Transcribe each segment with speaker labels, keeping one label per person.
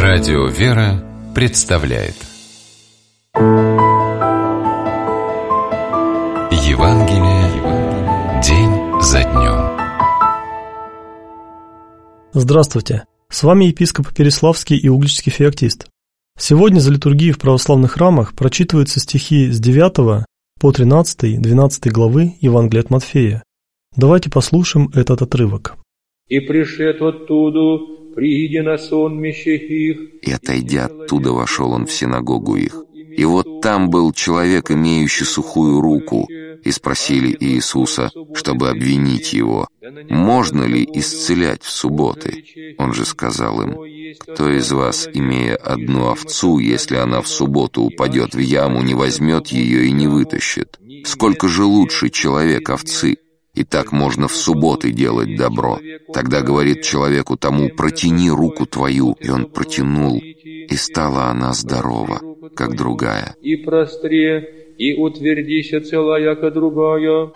Speaker 1: Радио «Вера» представляет Евангелие день за днем.
Speaker 2: Здравствуйте! С вами епископ Переславский и Угличский феоктист. Сегодня за литургией в православных храмах прочитываются стихи с 9 по 13-12 главы Евангелия от Матфея. Давайте послушаем этот отрывок.
Speaker 3: «И пришед оттуда, прииди на сонмище их,
Speaker 4: и, отойдя оттуда, вошел он в синагогу их. И вот там был человек, имеющий сухую руку, и спросили Иисуса, чтобы обвинить его, можно ли исцелять в субботы? Он же сказал им, кто из вас, имея одну овцу, если она в субботу упадет в яму, не возьмет ее и не вытащит? Сколько же лучше человек овцы? И так можно в субботы делать добро. Тогда говорит человеку тому, протяни руку твою. И он протянул, и стала она здорова, как другая.
Speaker 3: И простре, и утвердися целая, как другая».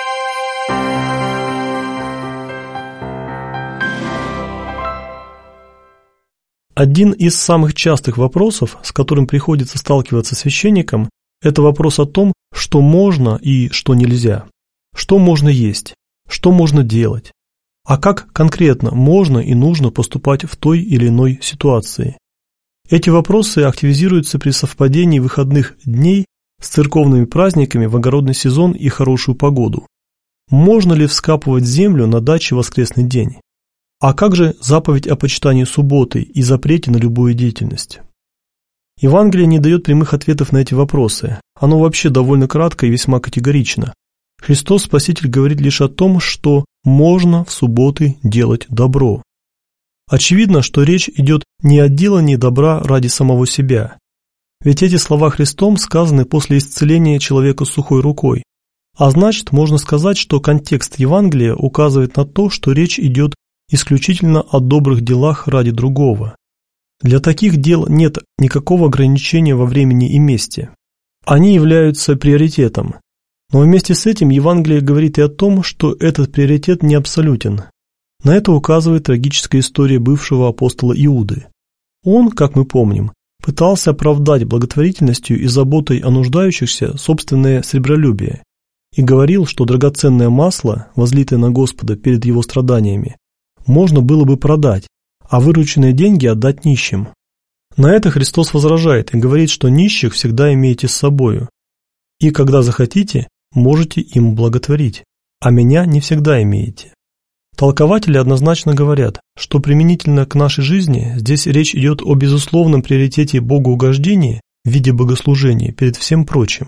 Speaker 2: Один из самых частых вопросов, с которым приходится сталкиваться священникам, это вопрос о том, что можно и что нельзя. Что можно есть? Что можно делать? А как конкретно можно и нужно поступать в той или иной ситуации? Эти вопросы активизируются при совпадении выходных дней с церковными праздниками в огородный сезон и хорошую погоду. Можно ли вскапывать землю на даче в воскресный день? А как же заповедь о почитании субботы и запрете на любую деятельность? Евангелие не дает прямых ответов на эти вопросы. Оно вообще довольно кратко и весьма категорично. Христос Спаситель говорит лишь о том, что можно в субботы делать добро. Очевидно, что речь идет не о делании добра ради самого себя. Ведь эти слова Христом сказаны после исцеления человека с сухой рукой. А значит, можно сказать, что контекст Евангелия указывает на то, что речь идет исключительно о добрых делах ради другого. Для таких дел нет никакого ограничения во времени и месте. Они являются приоритетом. Но вместе с этим Евангелие говорит и о том, что этот приоритет не абсолютен. На это указывает трагическая история бывшего апостола Иуды. Он, как мы помним, пытался оправдать благотворительностью и заботой о нуждающихся собственное сребролюбие и говорил, что драгоценное масло, возлитое на Господа перед его страданиями, можно было бы продать, а вырученные деньги отдать нищим. На это Христос возражает и говорит, что нищих всегда имеете с собою, и когда захотите, можете им благотворить, а меня не всегда имеете. Толкователи однозначно говорят, что применительно к нашей жизни здесь речь идет о безусловном приоритете богоугождения в виде богослужения перед всем прочим.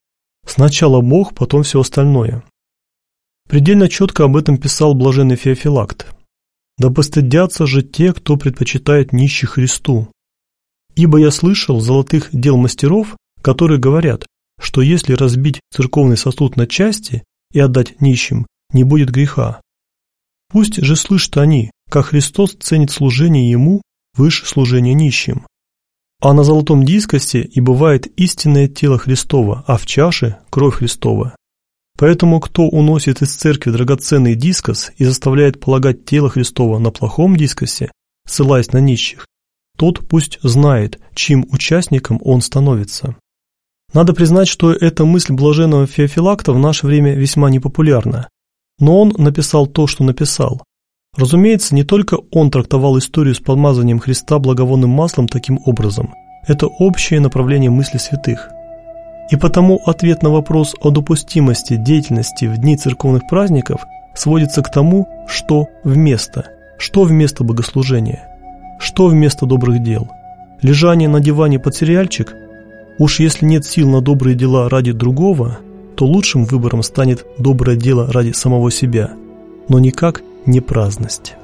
Speaker 2: Сначала Бог, потом все остальное. Предельно четко об этом писал блаженный Феофилакт. «Да постыдятся же те, кто предпочитает нищих Христу. Ибо я слышал золотых дел мастеров, которые говорят, что если разбить церковный сосуд на части и отдать нищим, не будет греха. Пусть же слышат они, как Христос ценит служение Ему выше служения нищим. А на золотом дискосе и бывает истинное тело Христово, а в чаше – кровь Христова. Поэтому кто уносит из церкви драгоценный дискос и заставляет полагать тело Христово на плохом дискосе, ссылаясь на нищих, тот пусть знает, чьим участником он становится». Надо признать, что эта мысль блаженного Феофилакта в наше время весьма непопулярна. Но он написал то, что написал. Разумеется, не только он трактовал историю с помазанием Христа благовонным маслом таким образом. Это общее направление мысли святых. И потому ответ на вопрос о допустимости деятельности в дни церковных праздников сводится к тому, что вместо богослужения, что вместо добрых дел. Лежание на диване под сериальчик? Уж если нет сил на добрые дела ради другого, то лучшим выбором станет доброе дело ради самого себя, но никак не праздность.